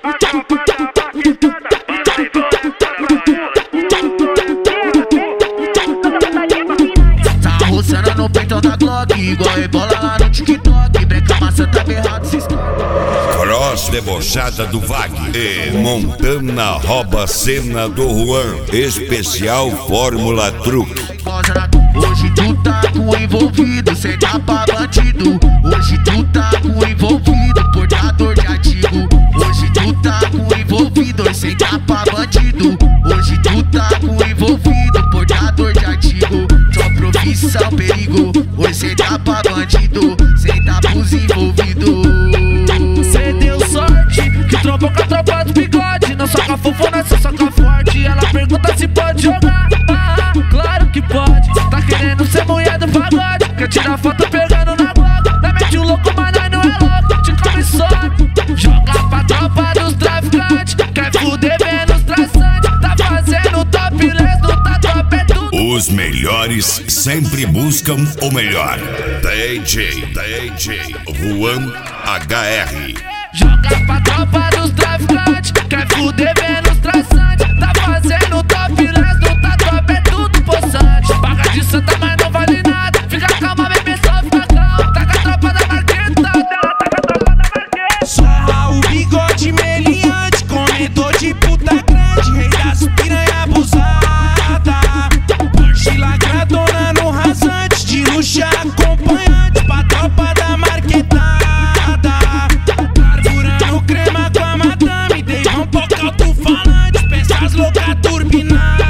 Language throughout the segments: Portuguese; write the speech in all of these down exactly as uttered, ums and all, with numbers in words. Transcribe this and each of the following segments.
Tá roçando no peito da Glock, igual rebola lá no TikTok. Breca massa tá berrado, se Cross debochada do Vag e Montana rouba cena do Juan. Especial Fórmula Truque. Hoje tu tá com envolvido, cê tá pra bandido. Hoje tu tá com envolvido, portador de artigo. Hoje tu tá com envolvido, cê tá pra bandido. Hoje tu tá com envolvido, portador de artigo. Sua profissão perigo, hoje cê tá pra bandido. Cê tá pros envolvidos. Cê deu sorte, que trombou com a tropa do bigode. Não soca fofona, só soca forte. Ela pergunta se pode jogar, ah, claro que pode. Tá querendo ser mulher do pagode, quer tirar foto pegando na glock. Nós mete o louco, mas nós não é louco. Te come só, joga pra tropa dos traficantes. Quer fuder vendo os traçantes. Tá fazendo topless, não tá top, é tudo. Os melhores sempre buscam o melhor. D J, D J Juan H R. Joga pra tropa dos traficantes, quer fuder vendo os traçantes. Tá fazendo topless, não tá top, é tudo possante. Paga de santa, mas não vale nada. Fica calma, bebê, só fica calma. Tá com a tropa da marqueta, tá com a tropa da marqueta. Só o bigode meliante, comedor de puta grande, rei das piranha abusada. Porsche lacradona no rasante, de luxo acompanhante pra tropa da marquetada. Carburando crema com a madame, dei um pouco alto-falante, peças louca turbinada.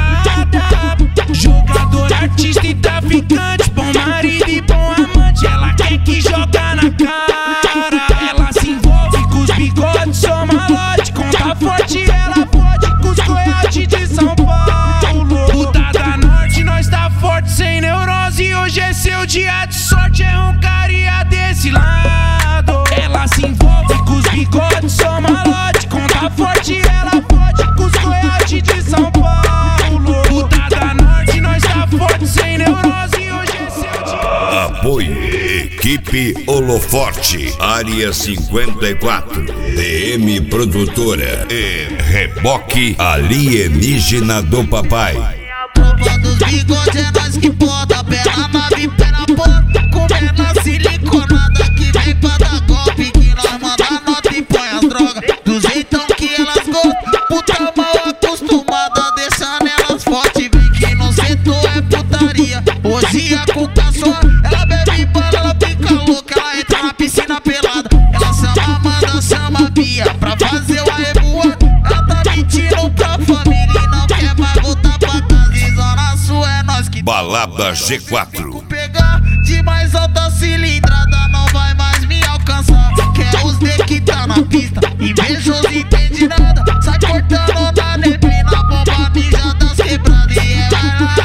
Jogador, artista e traficante, bom marido e bom amante. Ela quer que joga na cara. Ela se envolve com os bigodes, sou malote. Conta forte, ela pode com os coiotes de São Paulo. Puta da Norte, nós tá forte, sem neurose. Hoje é seu dia de sorte, é um carinha desse lado. Ela se envolve com os bigodes, sou malote. Conta forte, ela pode com os coiotes de São Paulo. Puta da Norte, nós tá forte, sem neurose. Hoje é seu dia. Apoio Equipe Holoforte, Área cinquenta e quatro, D M Produtora e Reboque Alienígena do Papai. Tropa dos bigodes é nós que bota. Pé na nave, pé na porta. Comendo a siliconada que vem pra dar golpe. Que nós manda nota e põe as drogas do jeitão que elas gostam. Puta mal acostumada, deixando elas forte. Vem que no setor é putaria. Hoje a culpa só. Ela bebe bala, ela fica louca. Ela entra na piscina pelada. Ela chama Amanda, chama Bia pra fazer o arreboado. Ela tá mentindo pra família e não quer mais voltar pra casa. E Zona Sul é nós que Balada G quatro. pegar de mais alta cilindrada, não vai mais me alcançar. Quer os D que tá na pista, invejoso entende nada. Sai cortando na neblina, bomba mija das quebradas. E é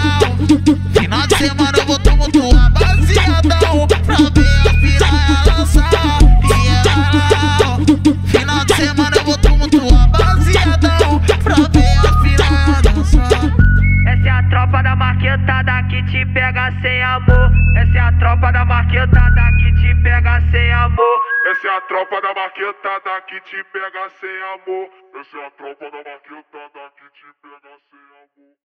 não. Final de semana eu vou tumultuar baseadão pra ver a piranha lançar. E é não. Final de semana eu vou tumultuar baseadão pra ver a piranha dançar. Essa é a tropa da marquetada que te pega sem amor. Essa é a tropa da marquetada que te pega sem amor. Essa é a tropa da marquetada que te pega sem amor. Essa é a tropa da marquetada que te pega sem amor.